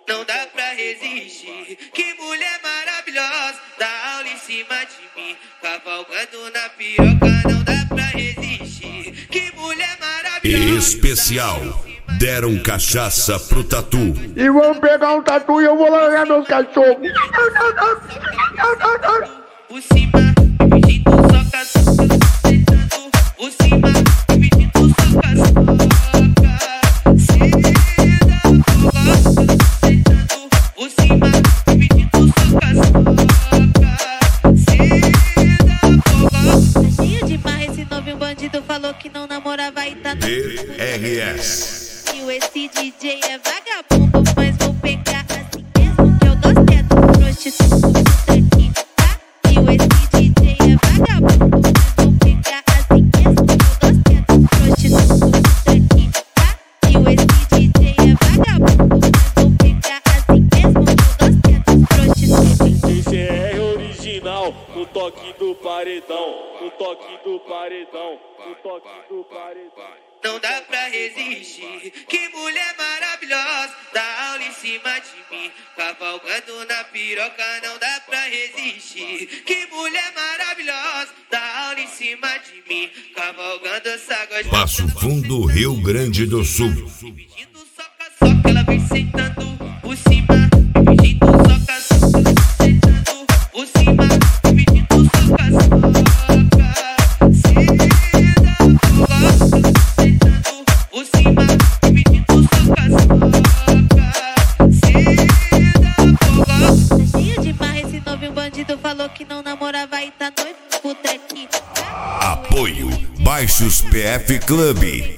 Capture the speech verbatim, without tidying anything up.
não dá pra resistir. Que mulher maravilhosa, dá aula em cima de mim, cavalgando na piroca, não dá pra resistir. Que mulher maravilhosa. Especial, deram cachaça pro Tatu. E vão pegar um tatu e eu vou largar meus cachorros. Por cima, pedindo soca, soca, sentando. Por cima, pedindo soca, soca. Por cima, pedindo soca, soca. Ceda, fogo. Tá cheio de marra esse novo, um bandido falou que não namorava e tá no D R S. E esse D J é vagabundo, mas vou pegar assim mesmo que eu dou certo. Prostituto aqui, tá? E esse D J é vagabundo, mas vou pegar assim mesmo que eu dou certo. Prostituto aqui, tá? E esse D J é vagabundo, mas vou pegar assim mesmo que eu dou certo. Prostituto. Esse é original, no toque do paredão, no toque do paredão, no toque do paredão. Não dá pra resistir. Que mulher maravilhosa, dá aula em cima de mim, cavalgando na piroca, não dá pra resistir. Que mulher maravilhosa, dá aula em cima de mim, cavalgando essa gostosa. Passo Fundo, Rio Grande do Sul. Pedindo soca, soca, ela vem sentando por cima. Pedindo soca, soca, sentando por cima. Pedindo soca, soca. Por cima, pedindo soca, soca. Ceda, fogo. Tá cheio de marra esse novo, um bandido falou que não namorava e tá noivo. Puta que. Apoio Baixos P F Clube.